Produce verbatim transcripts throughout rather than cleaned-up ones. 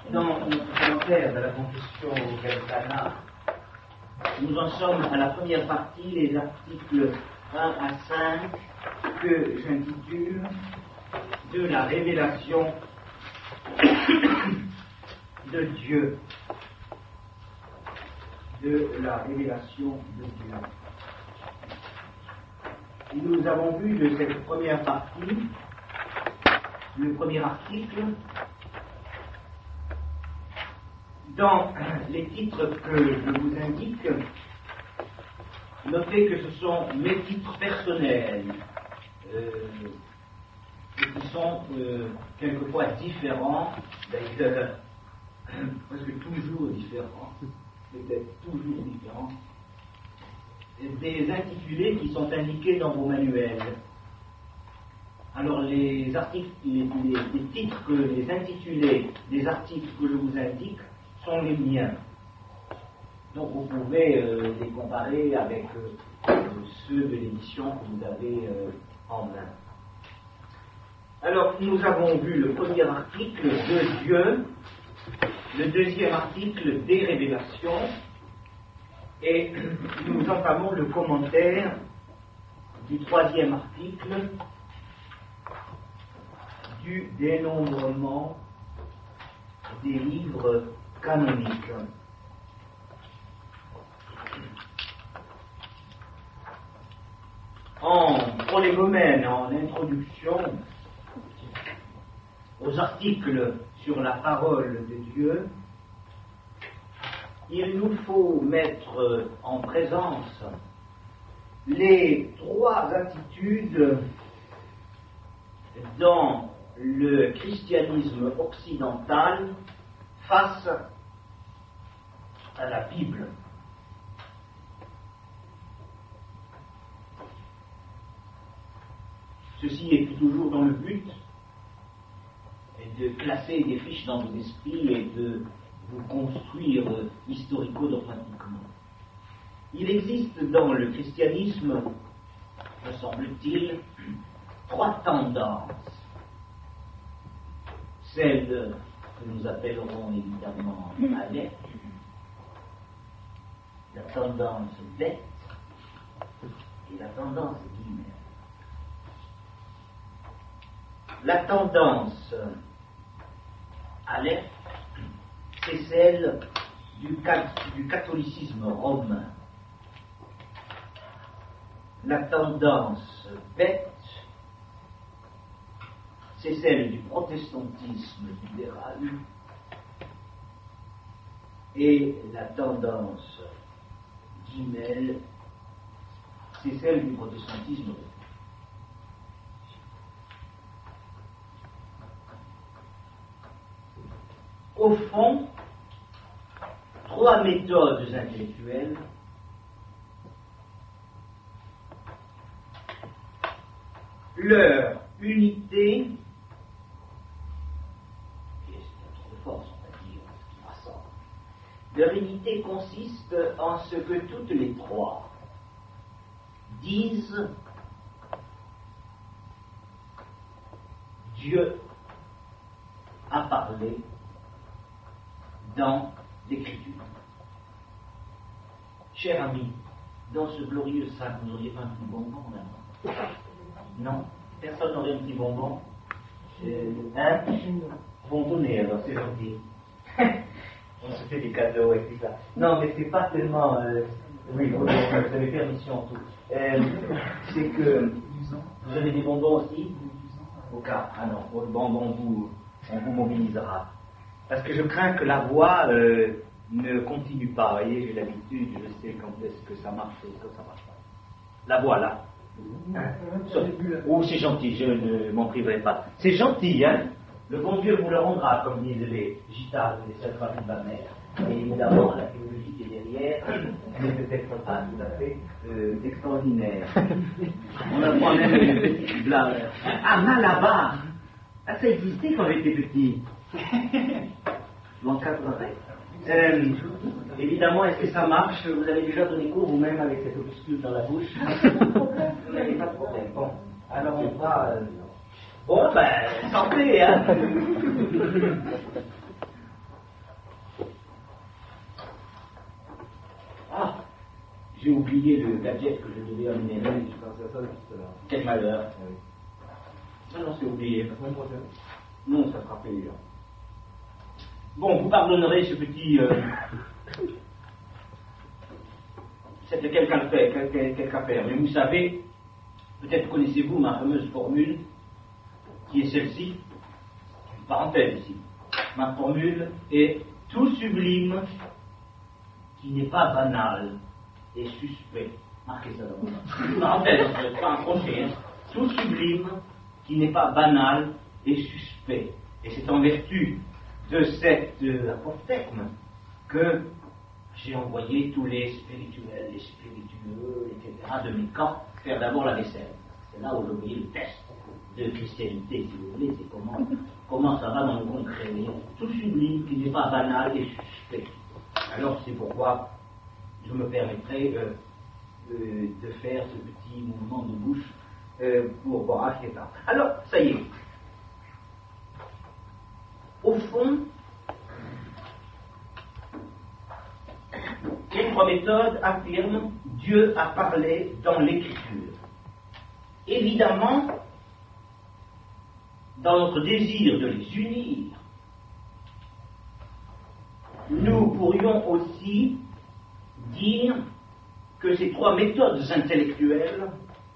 Dans notre commentaire de la confession au Cana, nous en sommes à la première partie, les articles un à cinq, que j'intitule de la révélation de Dieu. De la révélation de Dieu. Nous avons vu de cette première partie, le premier article, dans les titres que je vous indique, notez que ce sont mes titres personnels, euh, qui sont euh, quelquefois différents, d'ailleurs presque toujours différents, peut-être toujours différents, des intitulés qui sont indiqués dans vos manuels. Alors les articles, les, les, les titres, que, les intitulés des articles que je vous indique sont les miens. Donc vous pouvez euh, les comparer avec euh, ceux de l'édition que vous avez euh, en main. Alors nous avons vu le premier article de Dieu, le deuxième article des révélations, et nous entamons le commentaire du troisième article du dénombrement des livres canoniques. En prolégomène, en introduction aux articles sur la parole de Dieu, il nous faut mettre en présence les trois attitudes dans le christianisme occidental face à la Bible. Ceci est toujours dans le but de classer des fiches dans vos esprits et de vous construire historico-dogmatiquement. Il existe dans le christianisme, me semble-t-il, trois tendances. Celle que nous appellerons évidemment Aleph, la tendance Bet et la tendance Gimel. La tendance Aleph, c'est celle du, du catholicisme romain. La tendance Bet, c'est celle du protestantisme libéral. Et la tendance Gimel, c'est celle du protestantisme réformé. Au fond, trois méthodes intellectuelles leur unité, et c'est un tour de force, on va dire, ce qui rassemble, leur unité consiste en ce que toutes les trois disent Dieu a parlé dans l'Écriture. Cher ami, dans ce glorieux sac, vous n'auriez pas un petit bonbon là? Non? Personne n'aurait un petit bonbon? Euh, hein? Vont donner alors, c'est gentil. On se fait des cadeaux et tout ça. Non, mais c'est pas tellement. Euh, oui, vous avez permission tout. Euh, c'est que. Vous avez des bonbons aussi? Au cas. Ah non, pour le bonbon, vous, on vous mobilisera. Parce que je crains que la voix euh, ne continue pas. Vous voyez, j'ai l'habitude, je sais quand est-ce que ça marche et quand ça marche pas. La voix là. Hein? Oh, c'est gentil, je ne m'en priverai pas. C'est gentil, hein? Le bon Dieu vous le rendra, comme disent les gitanes, les sœurs familles de ma mère. Et évidemment, la théologie qui est derrière n'est peut-être pas tout à fait euh, extraordinaire. On apprend même une petite blague. Ah, Malabar! Ah, ça existait quand j'étais petit. Je m'encadrerai. Euh, évidemment, est-ce que ça marche? Vous avez déjà donné cours vous-même avec cette obscure dans la bouche? Vous n'avez pas de problème. Bon, alors on va. Euh... Bon, ben, santé, hein. J'ai oublié le gadget que je devais amener. Quel malheur. Non, non, c'est oublié. La semaine prochaine. Non, ça sera fait déjà. Bon, vous pardonnerez ce petit... Euh... C'était quelqu'un fait, quelqu'un quel affaire. Mais vous savez, peut-être connaissez-vous ma fameuse formule, qui est celle-ci. Une parenthèse ici. Ma formule est tout sublime qui n'est pas banal et suspect. Marquez ça là. Une parenthèse, c'est pas un crochet. Hein. Tout sublime qui n'est pas banal et suspect. Et c'est en vertu de cet euh, apophthegme que j'ai envoyé tous les spirituels, les spiritueux, et cetera de mes camps faire d'abord la vaisselle. C'est là où j'ai oublié le test de christianité, si vous voulez, c'est comment, comment ça va dans le concret. Tout sublime qui n'est pas banal et suspect. Alors c'est pourquoi je me permettrai euh, euh, de faire ce petit mouvement de bouche euh, pour voir, et cetera. Alors, ça y est. Au fond, les trois méthodes affirment Dieu a parlé dans l'Écriture. Évidemment, dans notre désir de les unir, nous pourrions aussi dire que ces trois méthodes intellectuelles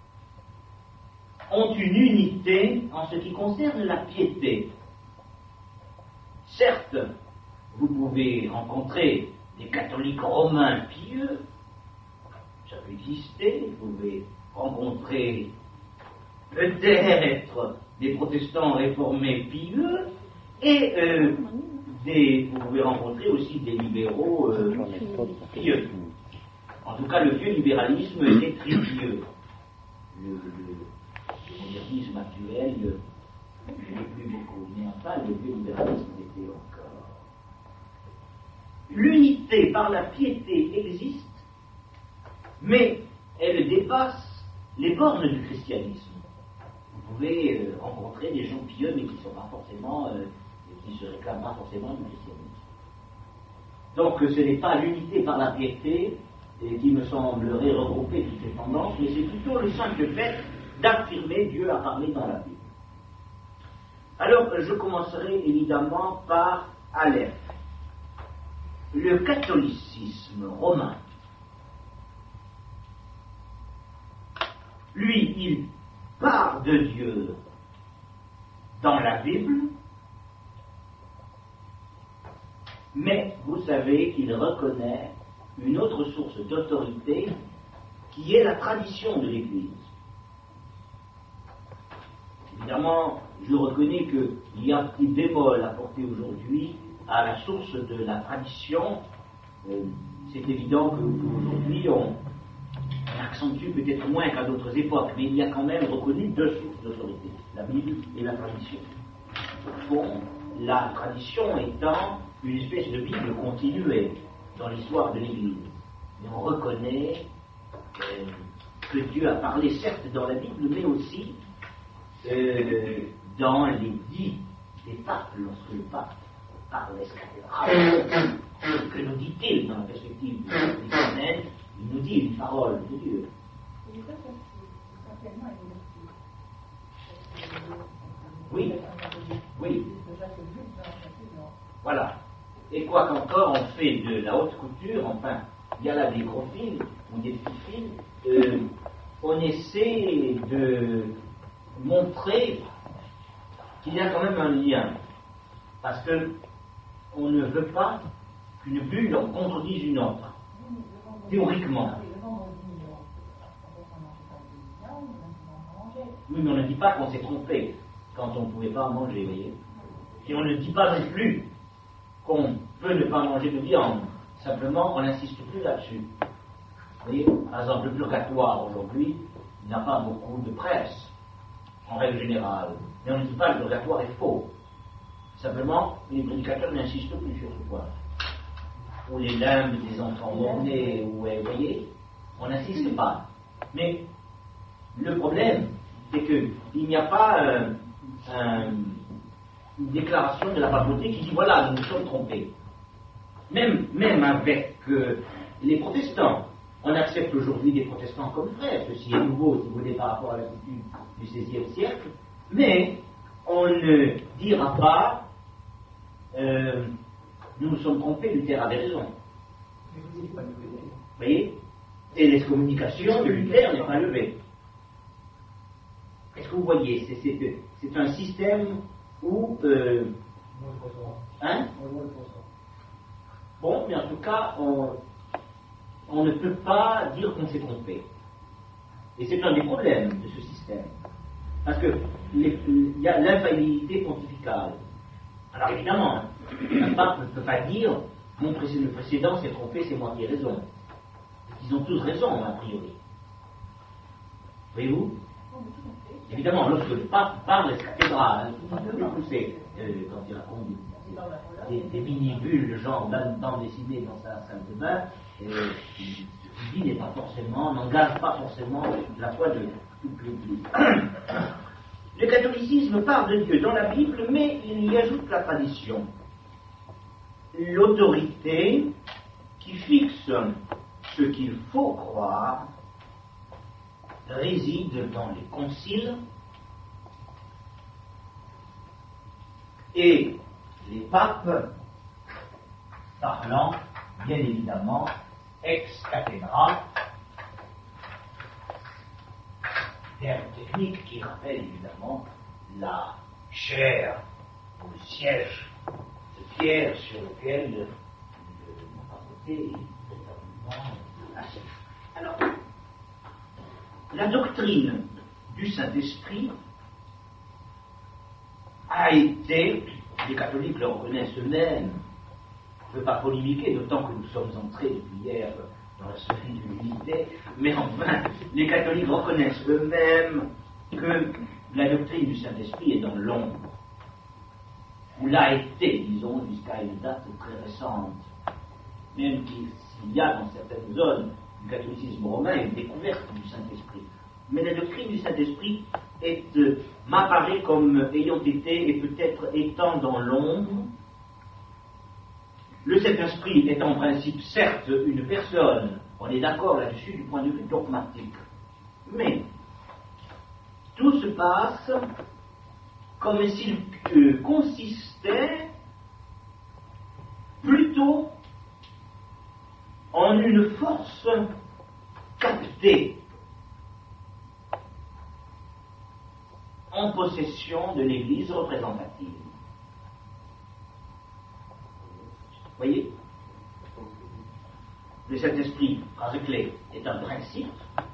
ont une unité en ce qui concerne la piété. Certes, vous pouvez rencontrer des catholiques romains pieux, ça peut exister, vous pouvez rencontrer peut-être des protestants réformés pieux, et euh, des, vous pouvez rencontrer aussi des libéraux euh, pieux. En tout cas, le vieux libéralisme est très pieux. Le, le, le modernisme actuel, je n'ai plus beaucoup, mais enfin, le vieux libéralisme était encore. L'unité par la piété existe, mais elle dépasse les bornes du christianisme. Vous pouvez euh, rencontrer des gens pieux, mais qui ne sont pas forcément, euh, qui ne se réclament pas forcément du christianisme. Donc, ce n'est pas l'unité par la piété et qui me semblerait regrouper toutes ces tendances, mais c'est plutôt le simple fait d'affirmer Dieu a parlé dans la Bible. Alors, je commencerai évidemment par Aleph. Le catholicisme romain, lui, il part de Dieu dans la Bible, mais vous savez qu'il reconnaît une autre source d'autorité qui est la tradition de l'Église. Évidemment, je reconnais qu'il y a un petit bémol apporté aujourd'hui à la source de la tradition. Euh, c'est évident qu'aujourd'hui, on, on accentue peut-être moins qu'à d'autres époques, mais il y a quand même reconnu deux sources d'autorité, la Bible et la tradition. Au fond, la tradition étant une espèce de Bible continuée dans l'histoire de l'Église. Et on reconnaît euh, que Dieu a parlé certes dans la Bible, mais aussi euh, dans les dits des papes, lorsque le pape parle escatérale. Que nous dit-il dans la perspective chrétienne? Il nous dit une parole de Dieu. Oui, oui. Voilà. Et quoi qu'encore on fait de la haute couture, enfin, il y a là des gros fils ou des petits fils, euh, on essaie de montrer qu'il y a quand même un lien. Parce que on ne veut pas qu'une bulle en contredise une autre, théoriquement. Oui, mais on ne dit pas qu'on s'est trompé quand on ne pouvait pas en manger, vous voyez. Et on ne dit pas non plus qu'on peut ne pas manger de viande. Simplement, on n'insiste plus là-dessus. Vous voyez, par exemple, le purgatoire aujourd'hui n'a pas beaucoup de presse, en règle générale. Mais on ne dit pas que le purgatoire est faux. Simplement, les prédicateurs n'insistent plus sur ce point. Ou les limbes des enfants morts-nés, ou vous voyez, on n'insiste pas. Mais le problème, c'est qu'il n'y a pas euh, un, une déclaration de la papauté qui dit voilà, nous nous sommes trompés. Même, même avec euh, les protestants, On accepte aujourd'hui des protestants comme frères, ceci est nouveau si vous voulez par rapport à l'attitude du seizième siècle, mais on ne dira pas euh, nous nous sommes trompés, Luther avait raison. Vous voyez? Et l'excommunication de Luther n'est pas levée. Est-ce que vous voyez? C'est, c'est, c'est un système où... Euh, hein? Bon, mais en tout cas, on, on ne peut pas dire qu'on s'est trompé. Et c'est un des problèmes de ce système. Parce que les, il y a l'infaillibilité pontificale. Alors évidemment, un pape ne peut pas dire mon précédent, le précédent s'est trompé, c'est moi qui ai raison. Ils ont tous raison, a priori. Voyez-vous? Évidemment, lorsque le pape parle des cathédrales, tout c'est, euh, quand il raconte des, des, des mini-bulles, genre bande dessinée dans sa salle de bain, euh, ce qu'il dit n'est pas forcément, n'engage pas forcément la foi de toute l'Église. Le catholicisme parle de Dieu dans la Bible, mais il y ajoute la tradition. L'autorité qui fixe ce qu'il faut croire réside dans les conciles et les papes parlant bien évidemment ex cathedra, terme technique qui rappelle évidemment la chaire ou le siège de pierre sur lequel le côté est véritablement assis. Alors, la doctrine du Saint-Esprit a été, les catholiques le reconnaissent eux-mêmes, je ne veux pas polémiquer, d'autant que nous sommes entrés depuis hier dans la sphère de l'unité, mais enfin, les catholiques reconnaissent eux-mêmes que la doctrine du Saint-Esprit est dans l'ombre, ou l'a été, disons, jusqu'à une date très récente, même s'il y a dans certaines zones du catholicisme romain une découverte du Saint-Esprit. Mais la doctrine du Saint-Esprit est, euh, m'apparaît comme ayant été et peut-être étant dans l'ombre. Le Saint-Esprit est en principe certes une personne, on est d'accord là-dessus du point de vue dogmatique, mais tout se passe comme s'il euh, consistait plutôt en une force captée en possession de l'Église représentative. Vous voyez? Le Saint-Esprit, phrase clé, est un principe.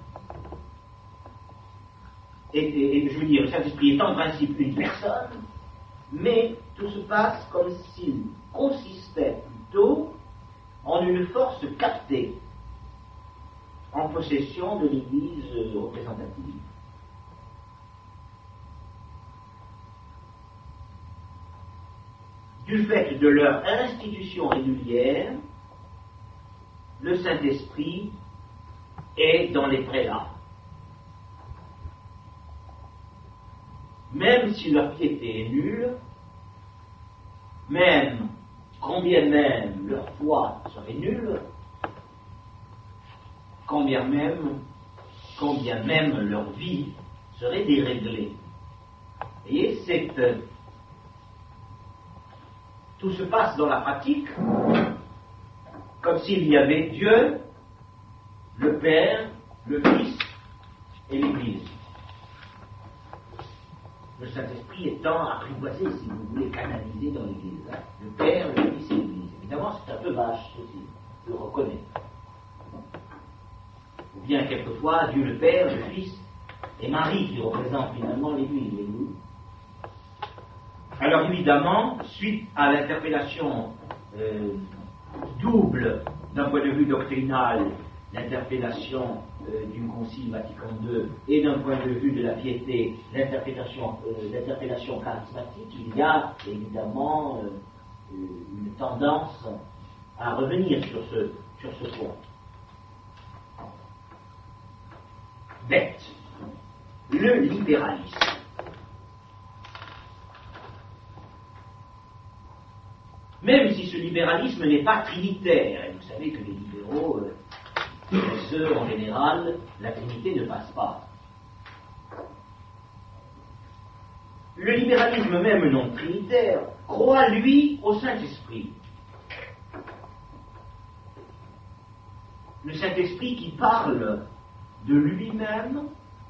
Et, et, et je veux dire, le Saint-Esprit est en principe une personne, mais tout se passe comme s'il consistait plutôt en une force captée en possession de l'Église représentative. Du fait de leur institution régulière, le Saint-Esprit est dans les prélats. Même si leur piété est nulle, même, combien même leur foi serait nulle, combien même, combien même leur vie serait déréglée. Vous voyez, c'est, euh, tout se passe dans la pratique comme s'il y avait Dieu, le Père, le Fils et l'Église. Le Saint-Esprit étant apprivoisé, si vous voulez, canalisé dans l'Église. Hein. Le Père, le Fils et l'Église. Évidemment, c'est un peu vache, ceci, je le reconnais. Ou bien, quelquefois, Dieu le Père, le Fils et Marie qui représentent finalement l'Église. Voyez-vous. Alors, évidemment, suite à l'interpellation euh, double d'un point de vue doctrinal, l'interpellation euh, du Concile Vatican deux, et d'un point de vue de la piété, l'interpellation, euh, l'interpellation charismatique, il y a évidemment euh, une tendance à revenir sur ce, sur ce point. Bête, le libéralisme. Même si ce libéralisme n'est pas trinitaire, et vous savez que les libéraux euh, Mais ce, en général, la Trinité ne passe pas. Le libéralisme même non trinitaire croit, lui, au Saint-Esprit. Le Saint-Esprit qui parle de lui-même.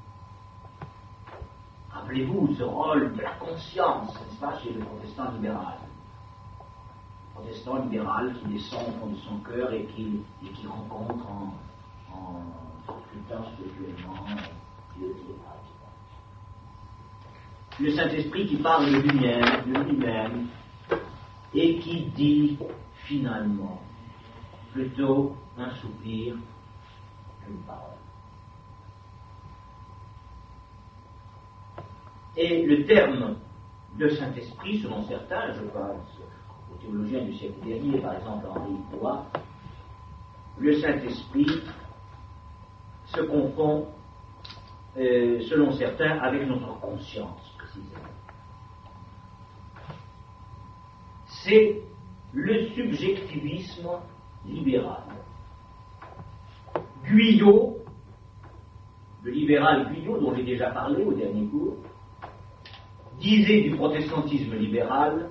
Rappelez-vous ce rôle de la conscience, n'est-ce pas, chez le protestant libéral. Le protestant libéral qui descend au fond de son cœur et qui, et qui rencontre en, en scrutant spirituellement Dieu, et cetera. Le Saint-Esprit qui parle de lui-même, de lui-même, et qui dit finalement plutôt un soupir qu'une parole. Et le terme de Saint-Esprit, selon certains, je pense aux théologiens du siècle dernier, par exemple Henri Bois, le Saint-Esprit se confond, euh, selon certains, avec notre conscience, précisément. C'est le subjectivisme libéral. Guyot, le libéral Guyot, dont j'ai déjà parlé au dernier cours, disait du protestantisme libéral: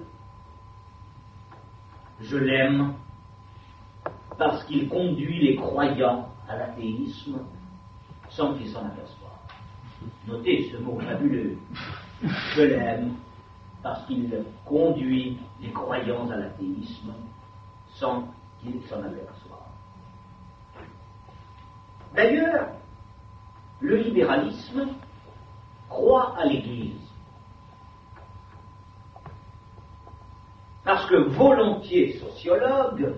je l'aime parce qu'il conduit les croyants à l'athéisme sans qu'ils s'en aperçoivent. Notez ce mot fabuleux. Je l'aime parce qu'il conduit les croyants à l'athéisme sans qu'ils s'en aperçoivent. D'ailleurs, le libéralisme croit à l'Église. Parce que volontiers sociologue,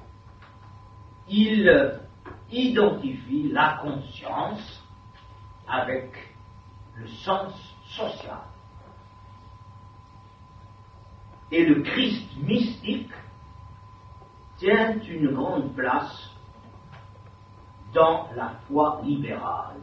il identifie la conscience avec le sens social. Et le Christ mystique tient une grande place dans la foi libérale.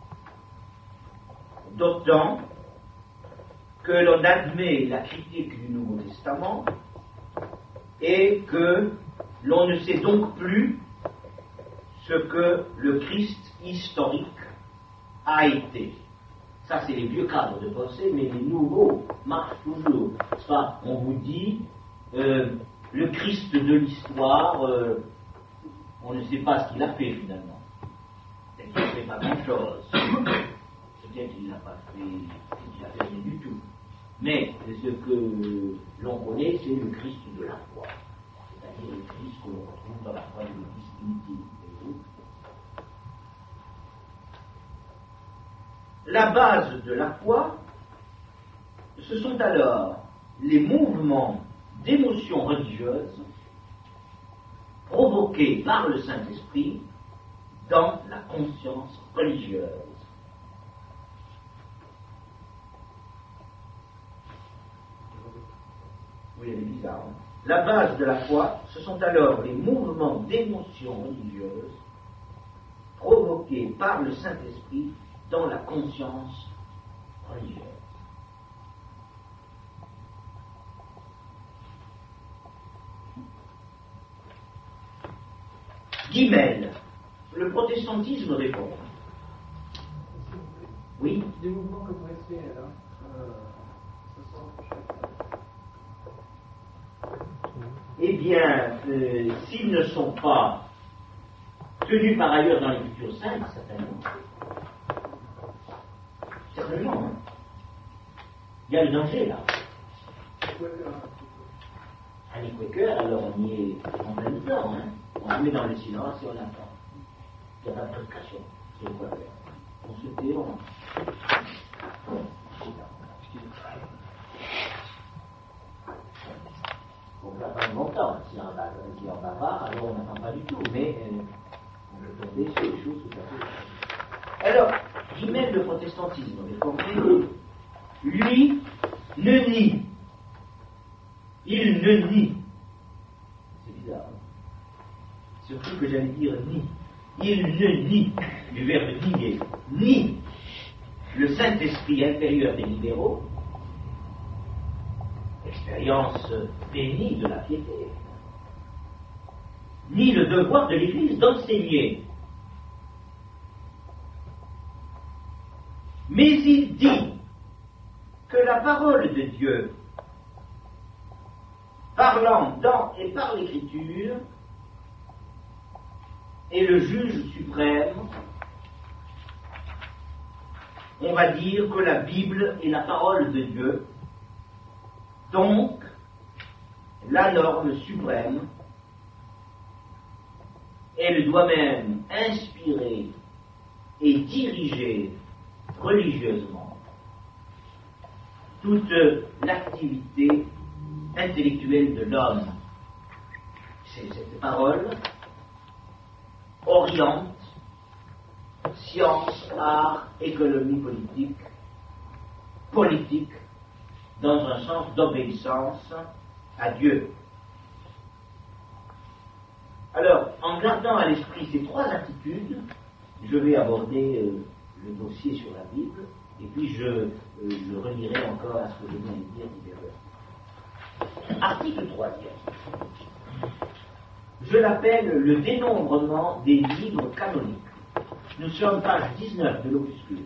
D'autant que l'on admet la critique du Nouveau Testament et que l'on ne sait donc plus ce que le Christ historique a été. Ça, c'est les vieux cadres de pensée, mais les nouveaux marchent toujours. Soit on vous dit, euh, le Christ de l'histoire, euh, on ne sait pas ce qu'il a fait finalement. Peut-être qu'il n'a fait pas grand-chose. Peut-être qu'il n'a pas fait, qu'il n'a fait rien du tout. Mais ce que l'on connaît, c'est le Christ de la foi. C'est-à-dire le Christ que l'on retrouve dans la foi de l'Église primitive. La base de la foi, ce sont alors les mouvements d'émotions religieuses provoqués par le Saint-Esprit dans la conscience religieuse. Oui, elle est bizarre. Hein? La base de la foi, ce sont alors les mouvements d'émotions religieuses provoqués par le Saint-Esprit dans la conscience religieuse. Guimel, le protestantisme répond. Oui. Les mouvements que vous respectez, là, euh, ce sont... Eh bien, euh, s'ils ne sont pas tenus par ailleurs dans l'Écriture sainte, certainement. Certainement, hein. Il y a le danger là. Un les Quakers, alors on y est en plein temps, hein. On se met dans le silence et on attend. Il n'y a pas de prédication, c'est le Quaker. On se tait, on... On ne attend longtemps. Si on va pas, alors on n'attend pas du tout, mais euh, on peut tomber sur les choses tout à fait. Alors, Guimel, le protestantisme réformé, lui, ne nie. Il ne nie. C'est bizarre. Hein? Surtout que j'allais dire nie. Il ne nie, du verbe nier, ni le Saint-Esprit intérieur des libéraux, expérience bénie de la piété, ni le devoir de l'Église d'enseigner Mais il dit que la parole de Dieu, parlant dans et par l'Écriture, est le juge suprême. On va dire que la Bible est la parole de Dieu, donc la norme suprême. Elle doit même inspirer et diriger religieusement toute l'activité intellectuelle de l'homme. Cette parole oriente science, art, économie politique, politique, dans un sens d'obéissance à Dieu. Alors, en gardant à l'esprit ces trois attitudes, je vais aborder euh, le dossier sur la Bible, et puis je, euh, je relirai encore à ce que je viens de dire tout à l'heure. Article troisième. Je l'appelle le dénombrement des livres canoniques. Nous sommes page dix-neuf de l'opuscule.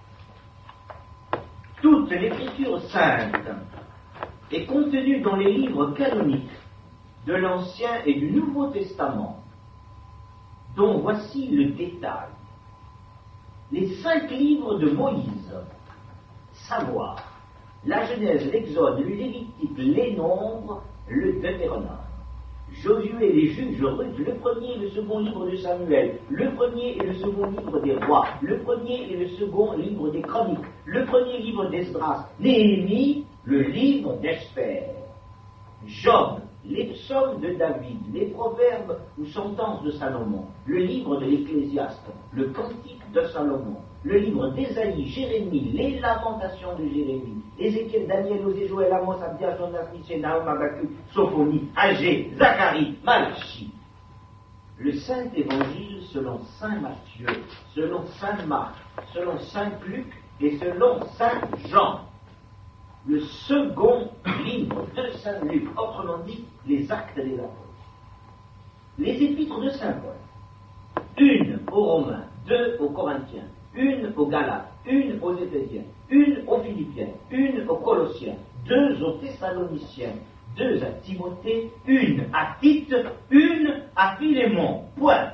Toute l'écriture sainte est contenue dans les livres canoniques de l'Ancien et du Nouveau Testament, dont voici le détail. Les cinq livres de Moïse, savoir la Genèse, l'Exode, le Lévitique, les Nombres, le Deutéronome, Josué, les Juges, Ruth, le premier et le second livre de Samuel, le premier et le second livre des rois, le premier et le second livre des chroniques, le premier livre d'Esdras, Néhémie, le livre d'Esther, Job, les psaumes de David, les proverbes ou sentences de Salomon, le livre de l'Ecclésiaste, le cantique de Salomon, le livre d'Ésaïe, Jérémie, les lamentations de Jérémie, Ézéchiel, Daniel, Osée, Joël, Amos, Abdias, Jonas, Michée, Nahum, Habakkuk, Sophonie, Agé, Zacharie, Malachie. Le Saint-Évangile selon Saint Matthieu, selon Saint Marc, selon Saint Luc et selon Saint Jean. Le second livre de Saint Luc, autrement dit, les Actes des Apôtres. Les épîtres de Saint Paul, une aux Romains, deux aux Corinthiens, une aux Galates, une aux Éphésiens, une aux Philippiens, une aux Colossiens, deux aux Thessaloniciens, deux à Timothée, une à Tite, une à Philémon. Point.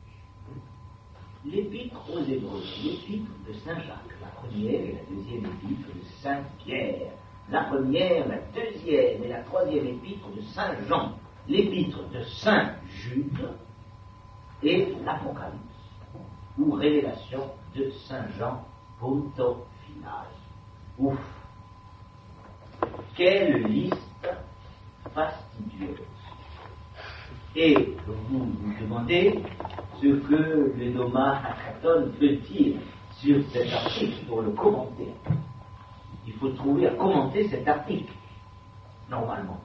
L'épître aux Hébreux, l'épître de Saint Jacques, la première et la deuxième épître de Saint Pierre, la première, la deuxième et la troisième épître de Saint Jean, l'épître de Saint Jude et l'Apocalypse, ou révélation de Saint Jean, punto final. Ouf! Quelle liste fastidieuse! Et vous vous demandez ce que le Noma Hakaton peut dire sur cet article pour le commenter. Il faut trouver à commenter cet article, normalement.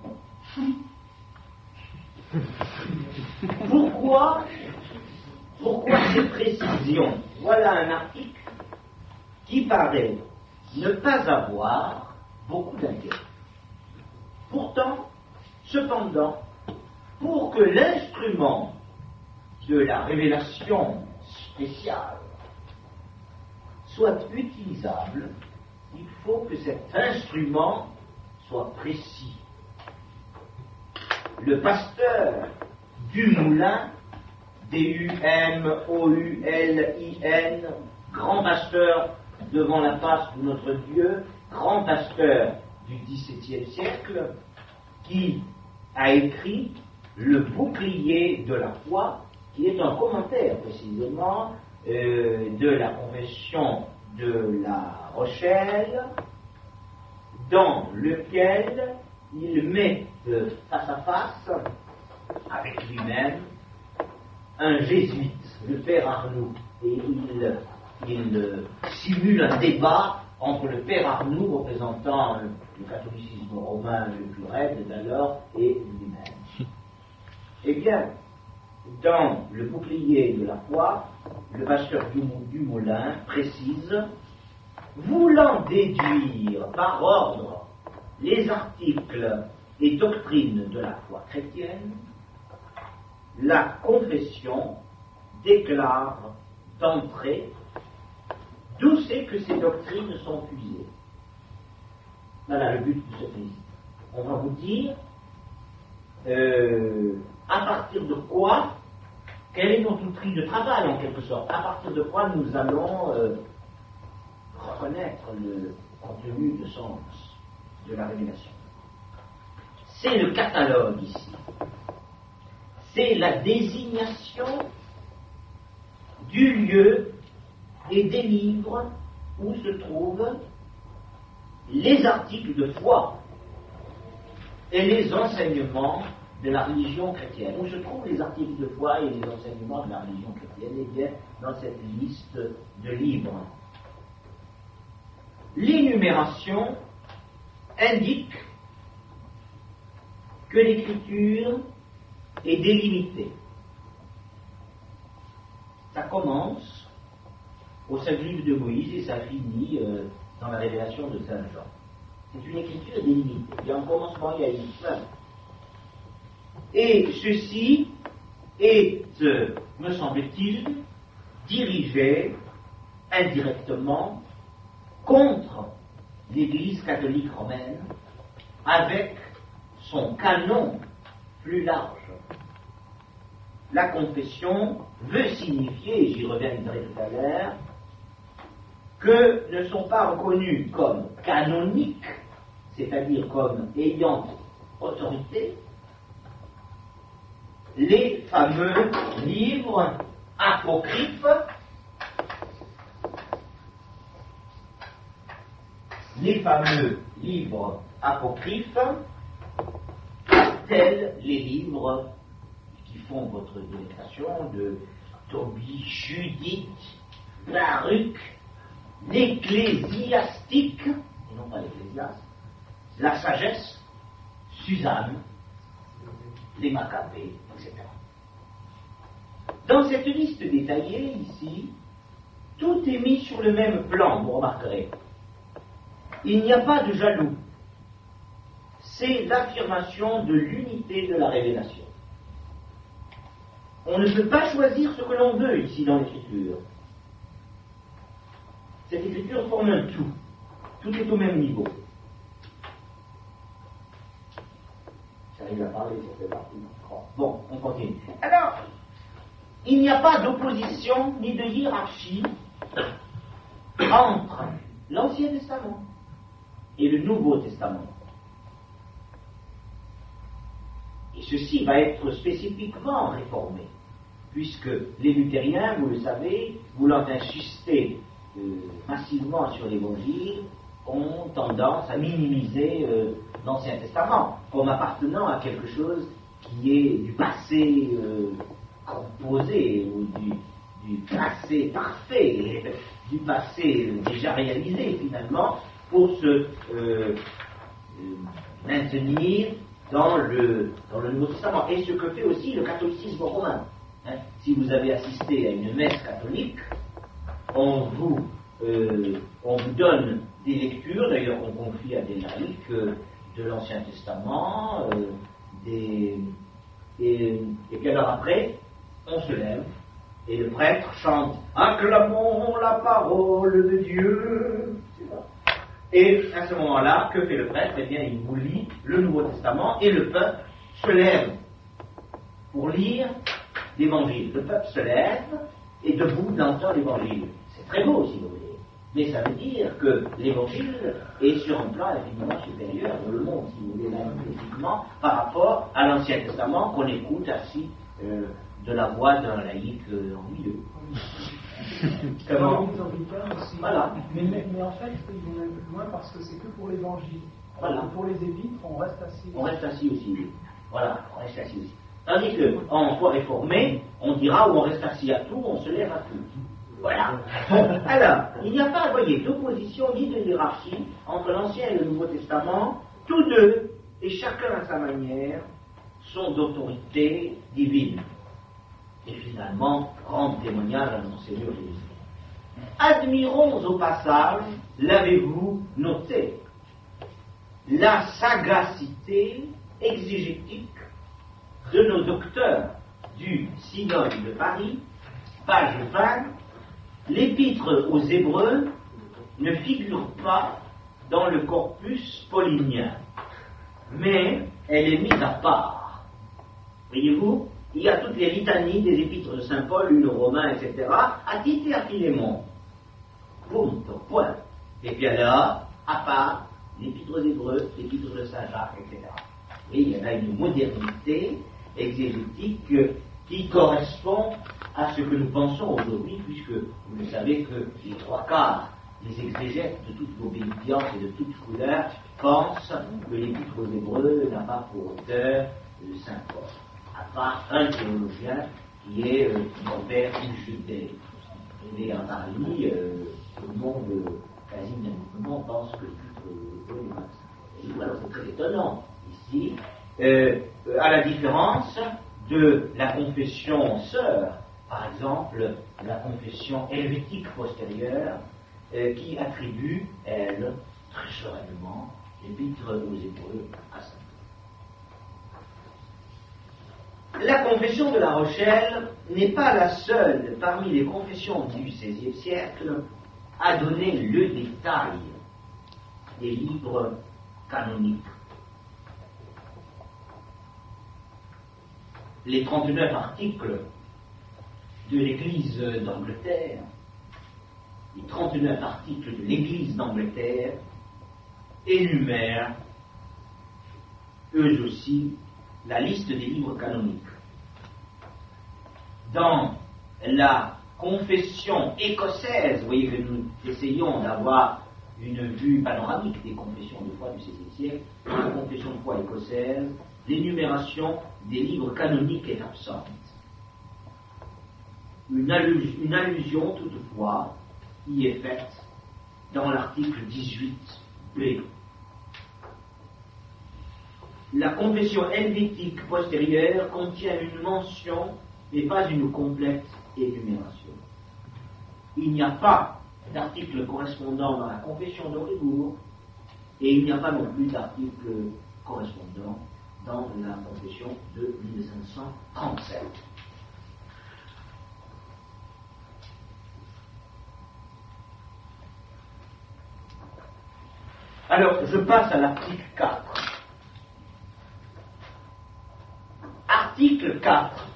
Pourquoi Pourquoi ces précisions? Voilà un article qui paraît ne pas avoir beaucoup d'intérêt. Pourtant, cependant, pour que l'instrument de la révélation spéciale soit utilisable, il faut que cet instrument soit précis. Le pasteur du moulin, D U M O U L I N, grand pasteur devant la face de notre Dieu, grand pasteur du dix-septième siècle, qui a écrit Le bouclier de la foi, qui est un commentaire précisément euh, de la confession de la Rochelle, dans lequel il met euh, face à face avec lui-même un jésuite, le père Arnoux, et il, il euh, simule un débat entre le père Arnoux, représentant le, le catholicisme romain le plus raide d'alors, et lui-même. Eh bien, dans le bouclier de la foi, le pasteur Dumoulin précise, voulant déduire par ordre les articles et doctrines de la foi chrétienne, la confession déclare d'entrée D'où c'est que ces doctrines sont fusées? Voilà le but de cette liste. On va vous dire euh, à partir de quoi, quel est notre outil de travail en quelque sorte, à partir de quoi nous allons euh, reconnaître le contenu de sens de la révélation. C'est le catalogue ici. C'est la désignation du lieu et des livres où se trouvent les articles de foi et les enseignements de la religion chrétienne. Où se trouvent les articles de foi et les enseignements de la religion chrétienne? Eh bien, dans cette liste de livres. L'énumération indique que l'écriture est délimitée. Ça commence au cinq livres de Moïse et ça finit euh, dans la révélation de Saint Jean. C'est une écriture délimitée. Il y a un commencement, il y a une fin. Et ceci est, euh, me semble-t-il, dirigé indirectement contre l'Église catholique romaine avec son canon plus large. La confession veut signifier, et j'y reviendrai tout à l'heure, que ne sont pas reconnus comme canoniques, c'est-à-dire comme ayant autorité, les fameux livres apocryphes, les fameux livres apocryphes, tels les livres qui font votre délectation de Tobie, Judith, Baruch, l'ecclésiastique, et non pas l'ecclésiaste, la sagesse, Suzanne, les Maccabées, et cetera. Dans cette liste détaillée, ici, tout est mis sur le même plan, vous remarquerez. Il n'y a pas de jaloux. C'est l'affirmation de l'unité de la révélation. On ne peut pas choisir ce que l'on veut ici dans l'écriture. Cette écriture forme un tout. Tout est au même niveau. J'arrive à parler, ça fait partie. Bon, on continue. Alors, il n'y a pas d'opposition ni de hiérarchie entre l'Ancien Testament et le Nouveau Testament. Et ceci va être spécifiquement réformé, puisque les luthériens, vous le savez, voulant insister euh, massivement sur l'Évangile, ont tendance à minimiser euh, l'Ancien Testament, comme appartenant à quelque chose qui est du passé euh, composé, ou du, du passé parfait, du passé déjà réalisé finalement, pour se euh, euh, maintenir dans le, dans le Nouveau Testament. Et ce que fait aussi le catholicisme romain. Hein. Si vous avez assisté à une messe catholique, on vous, euh, on vous donne des lectures, d'ailleurs on confie à des laïcs, euh, de l'Ancien Testament, euh, des, et, et puis alors après, on se lève, et le prêtre chante « Acclamons la parole de Dieu ». Et à ce moment-là, que fait le prêtre? Eh bien, il vous lit le Nouveau Testament et le peuple se lève pour lire l'Évangile. Le peuple se lève et debout il entend l'Évangile. C'est très beau, si vous voulez. Mais ça veut dire que l'Évangile est sur un plan infiniment supérieur de le monde, si vous voulez, linguistiquement, par rapport à l'Ancien Testament qu'on écoute assis euh, de la voix d'un laïc euh, ennuyeux. Comment aussi. Voilà. Mais, mais, mais en fait, ils vont même plus loin parce que c'est que pour l'évangile. Voilà. Pour les épîtres, on reste assis. On reste assis aussi, oui. Voilà, on reste assis aussi. Tandis qu'en foi réformée, on dira où on reste assis à tout, on se lève à tout. Voilà. Alors, il n'y a pas, vous voyez, d'opposition ni de hiérarchie entre l'Ancien et le Nouveau Testament. Tous deux, et chacun à sa manière, sont d'autorité divine. Et finalement, rendent témoignage à mon Seigneur Jésus. Admirons au passage, l'avez-vous noté, la sagacité exégétique de nos docteurs du Synode de Paris, page vingt, l'épître aux Hébreux ne figure pas dans le corpus paulinien, mais elle est mise à part. Voyez-vous, il y a toutes les litanies des épîtres de Saint Paul, une aux Romains, et cetera, à Tite et à Philémon. Punto, point. Et puis là, à part, l'épître aux Hébreux, l'épître de Saint Jacques, et cetera. Et il y en a une modernité exégétique qui correspond à ce que nous pensons aujourd'hui, puisque vous le savez que les trois quarts des exégètes de toutes vos obédiences et de toutes couleurs pensent que l'épître aux Hébreux n'a pas pour auteur de Saint Paul, à part un théologien qui est euh, mon père Judée. Mais en Paris, euh, tout le monde, euh, quasi unanimement, pense que l'épître aux Hébreux n'est pas Saint Paul. Alors c'est très étonnant ici, euh, à la différence de la confession sœur, par exemple, la confession helvétique postérieure, euh, qui attribue, elle, très sereinement, l'épître aux Hébreux à Saint Paul. La confession de La Rochelle n'est pas la seule parmi les confessions du seizième siècle à donner le détail des livres canoniques. Les trente-neuf articles de l'Église d'Angleterre, les trente-neuf articles de l'Église d'Angleterre énumèrent, eux aussi, la liste des livres canoniques. Dans la confession écossaise, vous voyez que nous essayons d'avoir une vue panoramique des confessions de foi du seizième siècle, dans la confession de foi écossaise, l'énumération des livres canoniques est absente. Une, allus- une allusion, toutefois, y est faite dans l'article dix-huit B. La confession helvétique postérieure contient une mention, mais pas une complète énumération. Il n'y a pas d'article correspondant dans la confession d'Auribourg, et il n'y a pas non plus d'article correspondant dans la confession de mille cinq cent trente-sept. Alors, je passe à l'article quatre. Article quatre.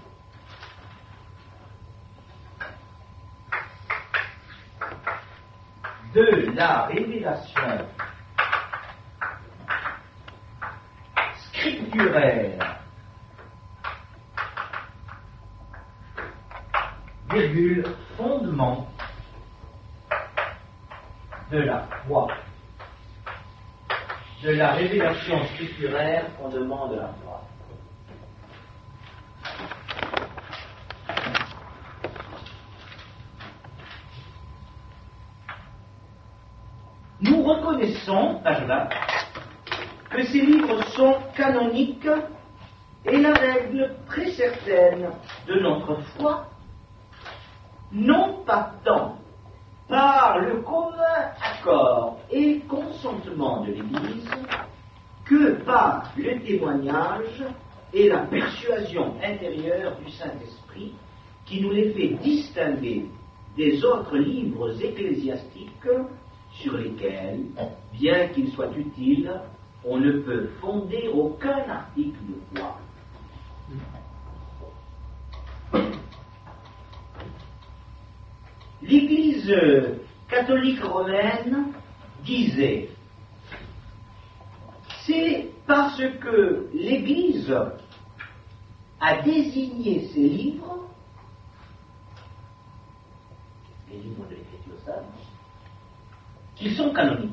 De la révélation scripturaire, virgule, fondement de la foi. De la révélation scripturaire, fondement de la foi. Nous reconnaissons, page vingt, que ces livres sont canoniques et la règle très certaine de notre foi, non pas tant par le commun accord et consentement de l'Église que par le témoignage et la persuasion intérieure du Saint-Esprit qui nous les fait distinguer des autres livres ecclésiastiques sur lesquels, bien qu'ils soient utiles, on ne peut fonder aucun article de foi. L'Église catholique romaine disait: c'est parce que l'Église a désigné ces livres, les livres de l'Écriture sainte, qu'ils sont canoniques.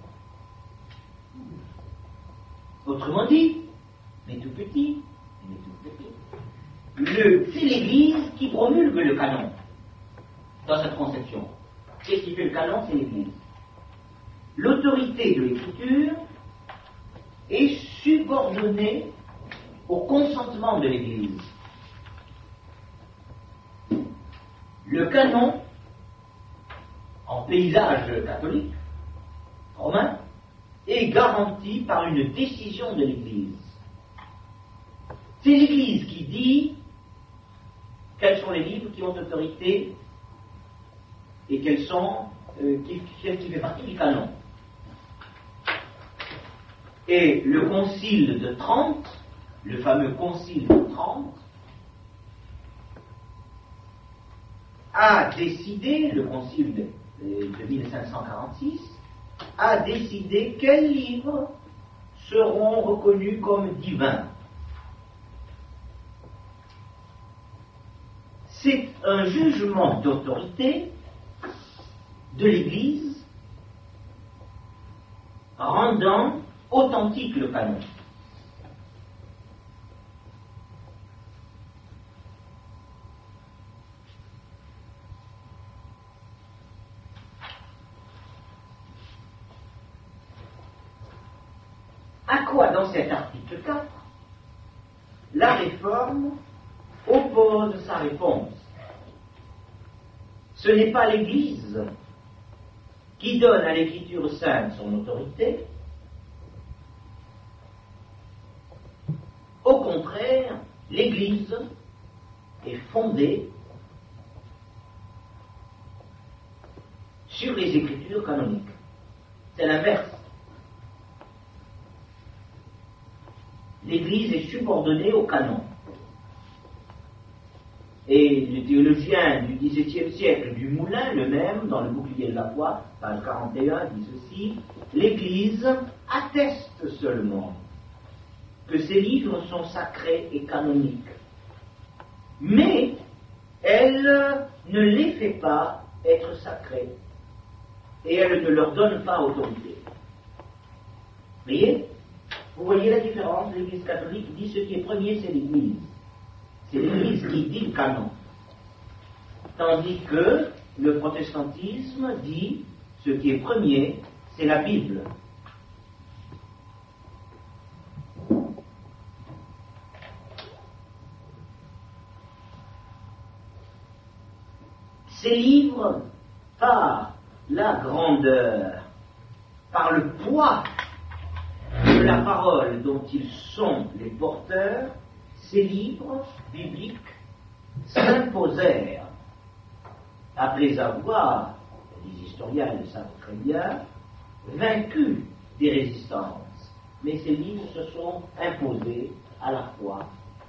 Autrement dit, mais tout petit, mais tout petit, le, c'est l'Église qui promulgue le canon dans cette conception. Qu'est-ce qui fait le canon? C'est l'Église. L'autorité de l'Écriture est subordonnée au consentement de l'Église. Le canon, en paysage catholique, romain, est garanti par une décision de l'Église. C'est l'Église qui dit quels sont les livres qui ont autorité et quelles sont, euh, qui, qui, qui fait partie du canon. Et le concile de Trente, le fameux concile de Trente, a décidé, le concile de, de mille cinq cent quarante-six, a décidé quels livres seront reconnus comme divins. C'est un jugement d'autorité de l'Église rendant authentique le canon. À quoi, dans cet article quatre, la Réforme oppose sa réponse? Ce n'est pas l'Église qui donne à l'Écriture sainte son autorité. Au contraire, l'Église est fondée sur les Écritures canoniques. C'est l'inverse. L'Église est subordonnée au canon. Et le théologien du dix-septième siècle du Moulin, le même, dans le Bouclier de la foi, page quarante et un, dit ceci: l'Église atteste seulement que ces livres sont sacrés et canoniques, mais elle ne les fait pas être sacrés, et elle ne leur donne pas autorité. Vous voyez? Vous voyez la différence? L'Église catholique dit ce qui est premier, c'est l'Église. C'est l'Église qui dit le canon. Tandis que le protestantisme dit ce qui est premier, c'est la Bible. Ces livres, par la grandeur, par le poids de la parole dont ils sont les porteurs, ces livres bibliques s'imposèrent, après avoir, les historiens le savent très bien, vaincu des résistances. Mais ces livres se sont imposés à la foi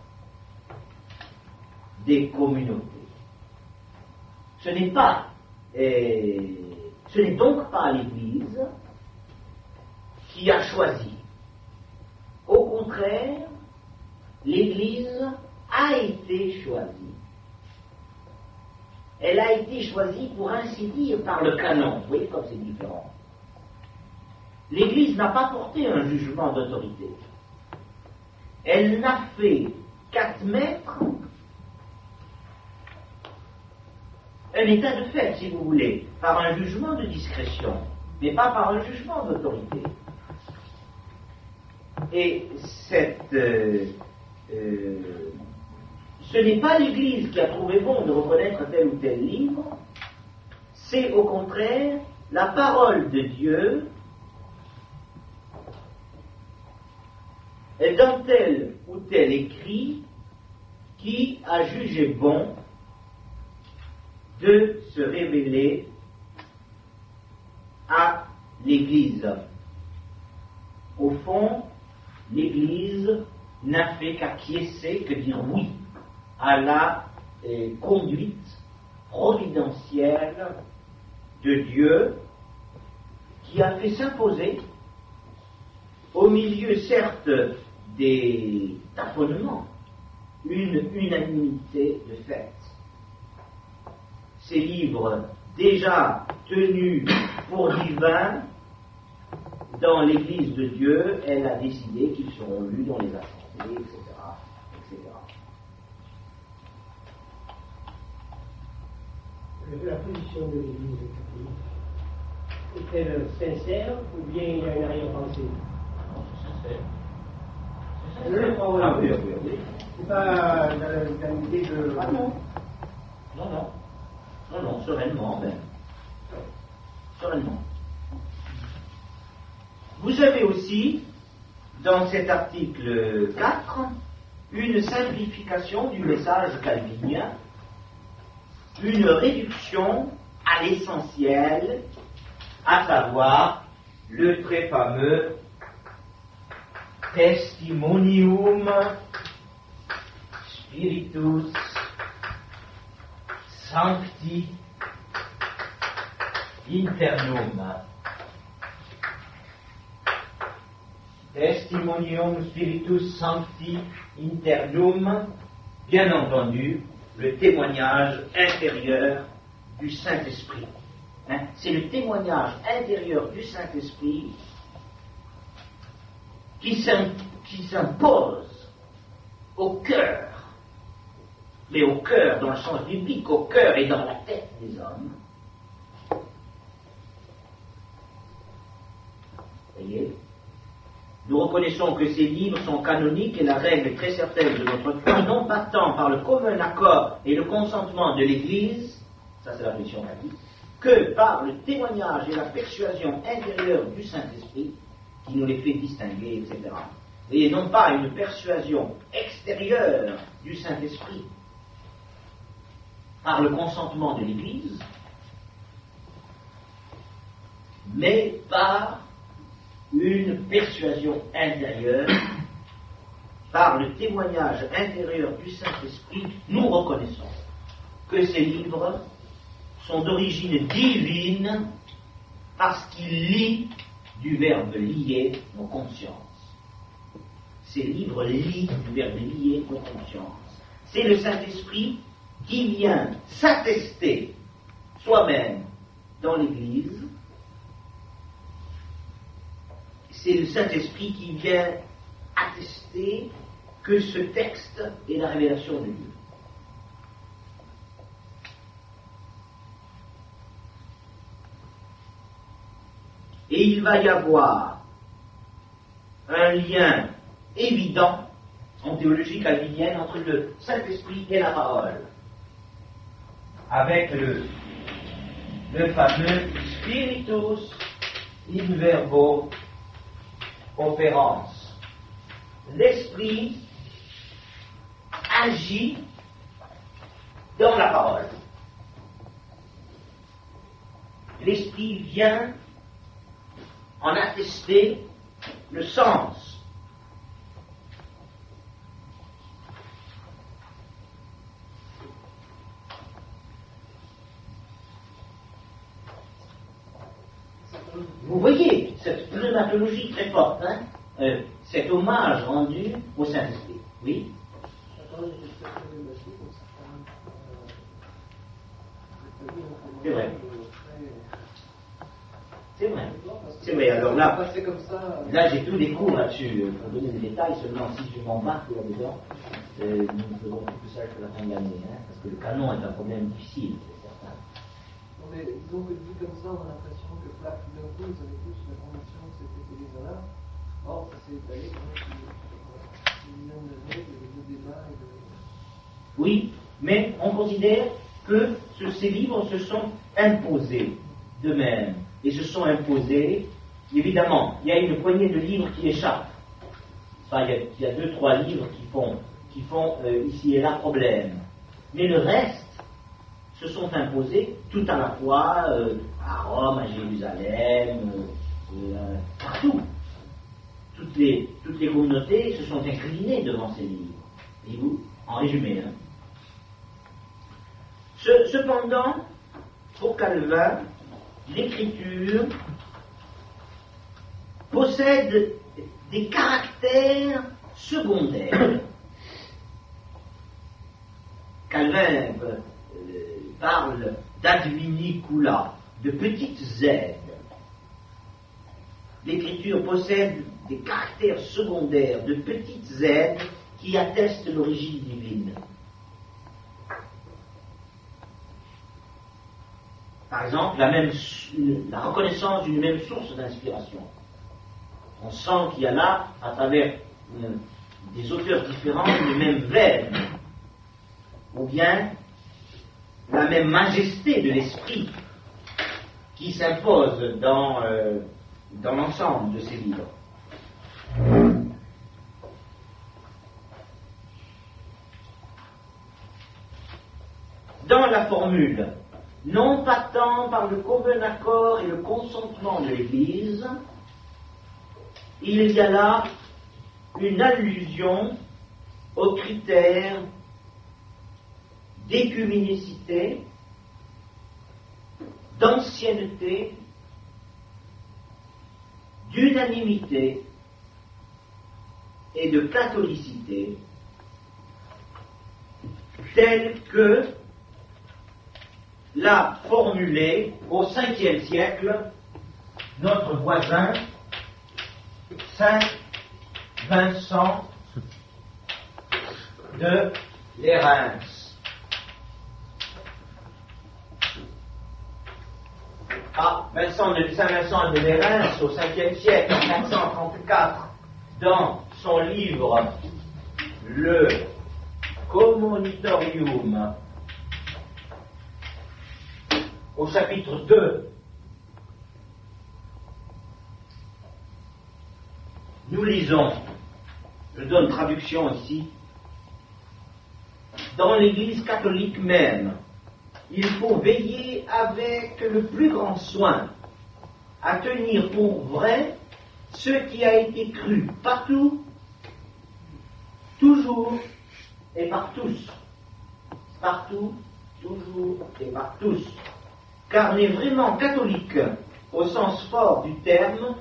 des communautés. Ce n'est pas, euh, ce n'est donc pas l'Église qui a choisi. Au contraire, l'Église a été choisie. Elle a été choisie, pour ainsi dire, par le canon. Vous voyez comme c'est différent. L'Église n'a pas porté un jugement d'autorité. Elle n'a fait qu'admettre un état de fait, si vous voulez, par un jugement de discrétion, mais pas par un jugement d'autorité. Et cette, euh, euh, ce n'est pas l'Église qui a trouvé bon de reconnaître tel ou tel livre, c'est au contraire la parole de Dieu dans tel ou tel écrit qui a jugé bon de se révéler à l'Église. Au fond, l'Église n'a fait qu'acquiescer, que dire oui à la eh, conduite providentielle de Dieu qui a fait s'imposer, au milieu certes des tâtonnements, une unanimité de fait. Ces livres déjà tenus pour divins dans l'Église de Dieu, elle a décidé qu'ils seront lus dans les assemblées, et cetera, et cetera. La position de l'Église catholique est-elle sincère ou bien il y a une arrière-pensée? Non, c'est sincère. Je le crois, oui. Ah oui, oui, oui. C'est pas dans l'idée de... Ah non. Non, non. Non, non, sereinement même. Sereinement. Vous avez aussi, dans cet article quatre, une simplification du message calvinien, une réduction à l'essentiel, à savoir le très fameux Testimonium Spiritus Sancti Internum. Testimonium Spiritus Sancti Internum, bien entendu, le témoignage intérieur du Saint-Esprit. Hein? C'est le témoignage intérieur du Saint-Esprit qui s'impose au cœur, mais au cœur dans le sens biblique, au cœur et dans la tête des hommes. Voyez ? Nous reconnaissons que ces livres sont canoniques et la règle très certaine de notre foi, non pas tant par le commun accord et le consentement de l'Église, ça c'est la position catholique, que par le témoignage et la persuasion intérieure du Saint-Esprit, qui nous les fait distinguer, et cetera. Et non pas une persuasion extérieure du Saint-Esprit, par le consentement de l'Église, mais par une persuasion intérieure, par le témoignage intérieur du Saint-Esprit, nous reconnaissons que ces livres sont d'origine divine parce qu'ils lient, du verbe lier, nos consciences. Ces livres lient du verbe lier nos consciences. C'est le Saint-Esprit qui vient s'attester soi-même dans l'Église. C'est le Saint-Esprit qui vient attester que ce texte est la révélation de Dieu. Et il va y avoir un lien évident en théologie calvinienne entre le Saint-Esprit et la parole, avec le, le fameux Spiritus in verbo operans. L'Esprit agit dans la parole. L'Esprit vient en attester le sens. Vous voyez cette pneumatologie très forte, hein, euh, cet hommage rendu au Saint-Esprit. Oui? C'est vrai. C'est vrai. C'est vrai. Alors là, là j'ai tous les cours là-dessus. Pour donner des détails, seulement si je m'embarque là-dedans, euh, nous ne ferons plus ça que la fin de l'année, hein, parce que le canon est un problème difficile, c'est certain. Non, mais disons que dit comme ça, on a l'impression que là, tout d'un coup, ils avaient tous la conviction que c'était ces livres-là. Or, ça s'est étalé quand même sur une million d'années de débats et de. Oui, mais on considère que ce, ces livres se sont imposés d'eux-mêmes. Et se sont imposés, évidemment, il y a une poignée de livres qui échappent. Enfin, il y a, il y a deux, trois livres qui font, qui font euh, ici et là problème. Mais le reste se sont imposés tout à la fois euh, à Rome, à Jérusalem, euh, euh, partout. Toutes les, toutes les communautés se sont inclinées devant ces livres. Voyez-vous, en résumé. Hein. Ce, cependant, pour Calvin, l'Écriture possède des caractères secondaires. Calvin euh, parle d'advinicula, de petites aides. L'Écriture possède des caractères secondaires, de petites aides qui attestent l'origine divine. Par exemple, la, même, la reconnaissance d'une même source d'inspiration. On sent qu'il y a là, à travers euh, des auteurs différents, une même veine, ou bien la même majesté de l'esprit qui s'impose dans, euh, dans l'ensemble de ces livres. Dans la formule non pas tant par le commun accord et le consentement de l'Église, il y a là une allusion aux critères d'écuménicité, d'ancienneté, d'unanimité et de catholicité, tels que l'a formulé au cinquième siècle notre voisin Saint Vincent de Lérins. Ah, Vincent de Saint Vincent de Lérins, au cinquième siècle, en quatre cent trente-quatre, dans son livre Le Commonitorium, au chapitre deux, nous lisons, je donne traduction ici, dans l'Église catholique même, il faut veiller avec le plus grand soin à tenir pour vrai ce qui a été cru partout, toujours et par tous. Partout, toujours et par tous. Car n'est vraiment catholique, au sens fort du terme,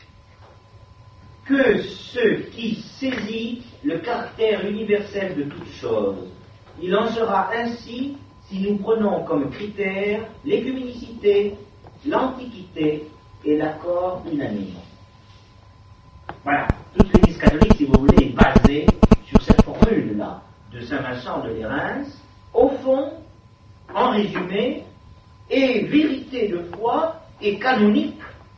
que ceux qui saisit le caractère universel de toute chose. Il en sera ainsi si nous prenons comme critères l'écuménicité, l'antiquité et l'accord unanime. Voilà, toute l'Église catholique, si vous voulez, est basée sur cette formule-là de Saint Vincent de Lérins. Au fond, en résumé, est vérité de foi et canonique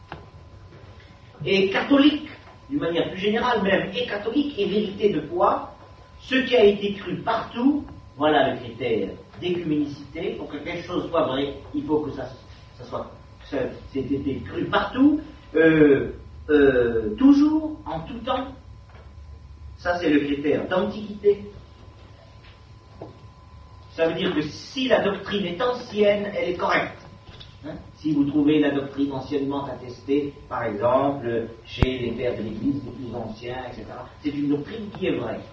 et catholique, d'une manière plus générale même, et catholique et vérité de foi, ce qui a été cru partout, voilà le critère d'écuménicité. Pour que quelque chose soit vrai, il faut que ça, ça soit, que ça ait été cru partout, euh, euh, toujours, en tout temps. Ça, c'est le critère d'antiquité. Ça veut dire que si la doctrine est ancienne, elle est correcte. Hein? Si vous trouvez la doctrine anciennement attestée, par exemple, chez les pères de l'Église les plus anciens, et cetera, c'est une doctrine qui est vraie.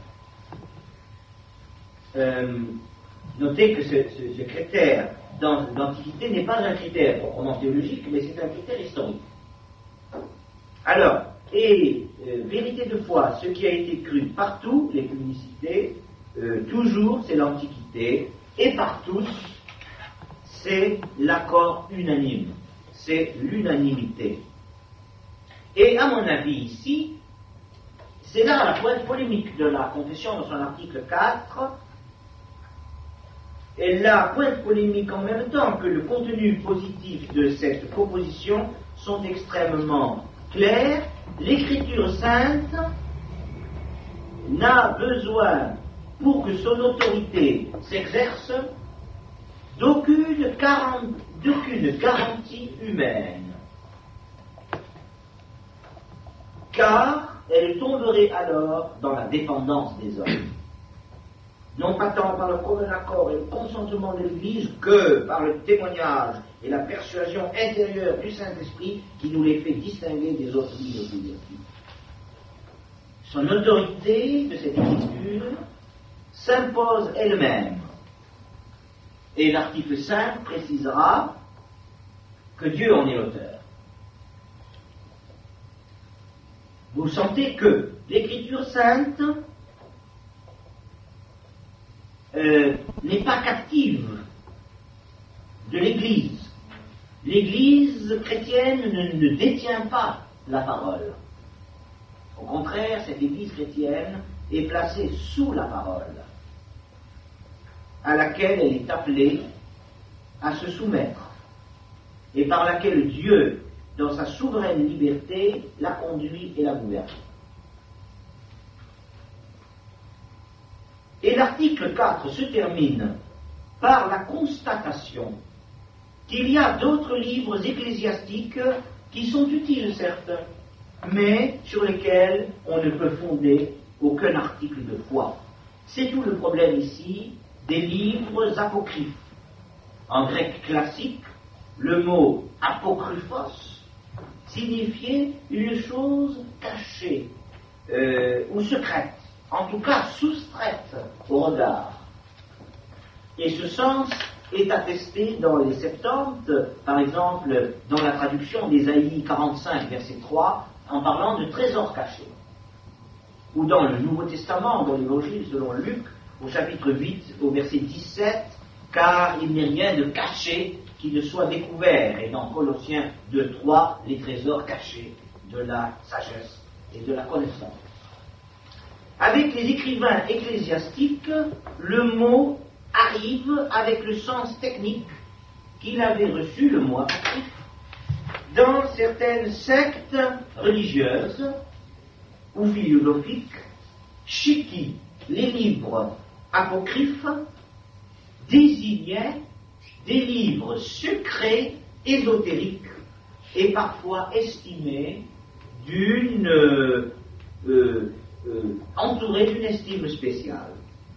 Euh, notez que ce, ce, ce critère d'antiquité n'est pas un critère proprement théologique, mais c'est un critère historique. Alors, et euh, vérité de foi, ce qui a été cru partout, l'écuménicité, euh, toujours c'est l'antiquité, et par tous, c'est l'accord unanime, c'est l'unanimité. Et à mon avis ici, c'est là la pointe polémique de la confession dans son article quatre, et la pointe polémique en même temps que le contenu positif de cette proposition sont extrêmement clairs. L'Écriture sainte n'a besoin, pour que son autorité s'exerce, d'aucune garantie, d'aucune garantie humaine, car elle tomberait alors dans la dépendance des hommes. Non pas tant par le commun accord et le consentement de l'Église que par le témoignage et la persuasion intérieure du Saint-Esprit qui nous les fait distinguer des autres lignes de vertu. Son autorité de cette Écriture s'impose elle-même. Et l'article cinq précisera que Dieu en est l'auteur. Vous sentez que l'Écriture sainte euh, n'est pas captive de l'Église. L'Église chrétienne ne, ne détient pas la parole. Au contraire, cette Église chrétienne est placée sous la parole, à laquelle elle est appelée à se soumettre, et par laquelle Dieu, dans sa souveraine liberté, la conduit et la gouverne. Et l'article quatre se termine par la constatation qu'il y a d'autres livres ecclésiastiques qui sont utiles, certes, mais sur lesquels on ne peut fonder aucun article de foi. C'est tout le problème ici des livres apocryphes. En grec classique, le mot apokryphos signifiait une chose cachée euh, ou secrète, en tout cas soustraite au regard. Et ce sens est attesté dans les Septante, par exemple dans la traduction d'Ésaïe quarante-cinq, verset trois, en parlant de trésors cachés. Ou dans le Nouveau Testament, dans l'Évangile selon Luc, au chapitre huit, au verset dix-sept, car il n'est rien de caché qui ne soit découvert. Et dans Colossiens deux trois, les trésors cachés de la sagesse et de la connaissance. Avec les écrivains ecclésiastiques, le mot arrive avec le sens technique qu'il avait reçu, le mot apocryphe, dans certaines sectes religieuses ou philosophiques, chez qui les livres apocryphes désignaient des livres secrets, ésotériques, et parfois estimés d'une euh, euh, euh, entourés d'une estime spéciale.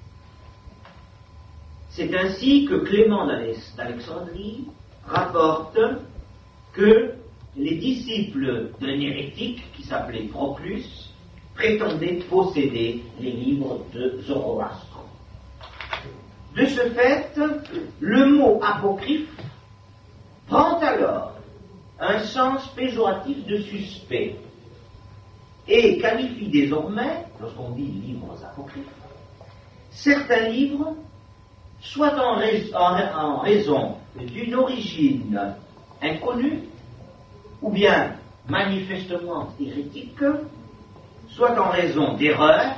C'est ainsi que Clément d'Alexandrie rapporte que les disciples d'un hérétique qui s'appelait Proclus prétendaient posséder les livres de Zoroastre. De ce fait, le mot apocryphe prend alors un sens péjoratif de suspect et qualifie désormais, lorsqu'on dit livres apocryphes, certains livres soit en, rais- en, en raison d'une origine inconnue, ou bien manifestement hérétique, soit en raison d'erreurs,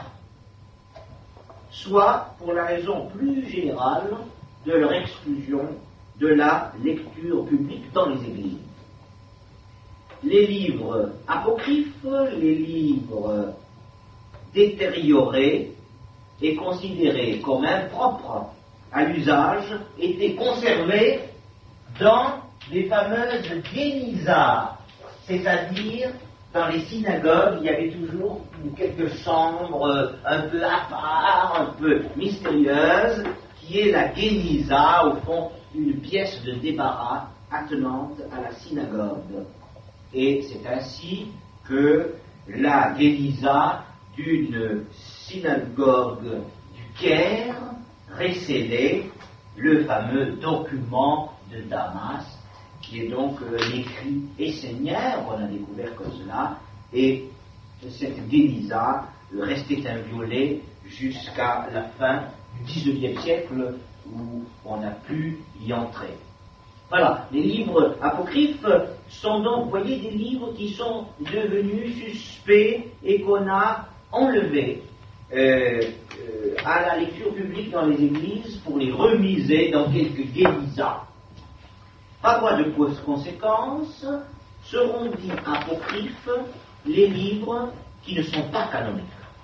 soit pour la raison plus générale de leur exclusion de la lecture publique dans les églises. Les livres apocryphes, les livres détériorés et considérés comme impropres à l'usage, étaient conservés dans les fameuses guénizas, c'est-à-dire dans les synagogues, il y avait toujours quelques chambres un peu à part, un peu mystérieuses, qui est la guéniza, au fond, une pièce de débarras attenante à la synagogue. Et c'est ainsi que la guéniza d'une synagogue du Caire récélait le fameux document de Damas, qui est donc euh, l'écrit esséniaire, on a découvert comme cela, et cette guéniza euh, restait inviolée jusqu'à la fin du dix-neuvième siècle, où on a pu y entrer. Voilà, les livres apocryphes sont donc, vous voyez, des livres qui sont devenus suspects et qu'on a enlevés euh, euh, à la lecture publique dans les églises pour les remiser dans quelques guénizas. Par voie de conséquence, seront dits apocryphes les livres qui ne sont pas canoniques.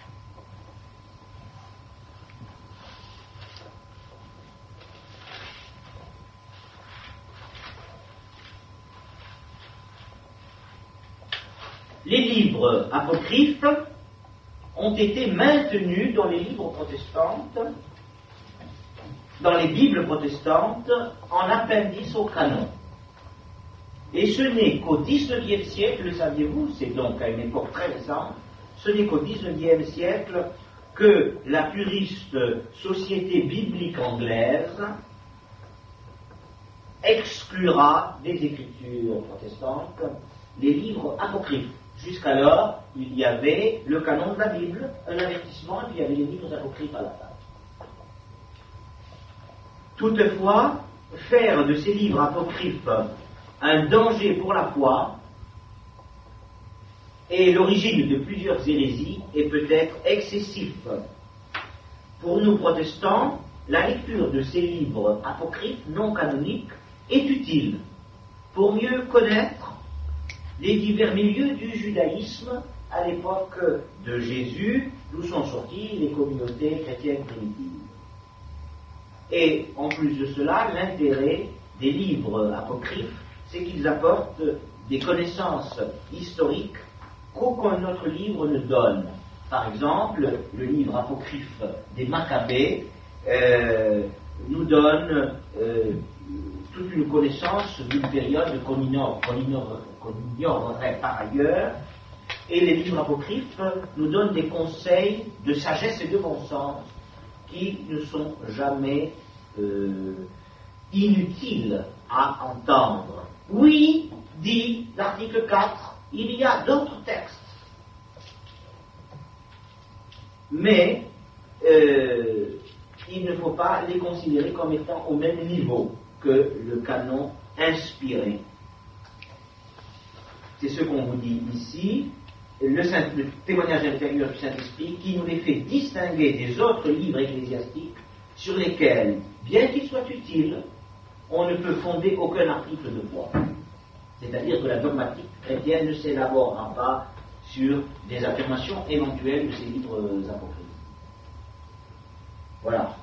Les livres apocryphes ont été maintenus dans les livres protestantes, dans les Bibles protestantes, en appendice au canon. Et ce n'est qu'au dix-neuvième siècle, le saviez-vous, c'est donc à une époque très récente, ce n'est qu'au dix-neuvième siècle que la puriste Société biblique anglaise exclura des écritures protestantes les livres apocryphes. Jusqu'alors, il y avait le canon de la Bible, un avertissement, et puis il y avait les livres apocryphes à la fin. Toutefois, faire de ces livres apocryphes un danger pour la foi et l'origine de plusieurs hérésies est peut-être excessif. Pour nous protestants, la lecture de ces livres apocryphes non canoniques est utile pour mieux connaître les divers milieux du judaïsme à l'époque de Jésus, d'où sont sorties les communautés chrétiennes primitives. Et en plus de cela, l'intérêt des livres apocryphes, c'est qu'ils apportent des connaissances historiques qu'aucun autre livre ne donne. Par exemple, le livre apocryphe des Maccabées euh, nous donne euh, toute une connaissance d'une période qu'on ignore, qu'on ignore, qu'on ignorerait par ailleurs, et les livres apocryphes nous donnent des conseils de sagesse et de bon sens qui ne sont jamais euh, inutiles à entendre. Oui, dit l'article quatre, il y a d'autres textes, mais euh, il ne faut pas les considérer comme étant au même niveau que le canon inspiré. C'est ce qu'on vous dit ici, le, Saint, le témoignage intérieur du Saint-Esprit qui nous les fait distinguer des autres livres ecclésiastiques sur lesquels, bien qu'ils soient utiles, on ne peut fonder aucun article de foi. C'est-à-dire que la dogmatique chrétienne ne s'élaborera pas sur des affirmations éventuelles de ces livres apocryphes. Voilà.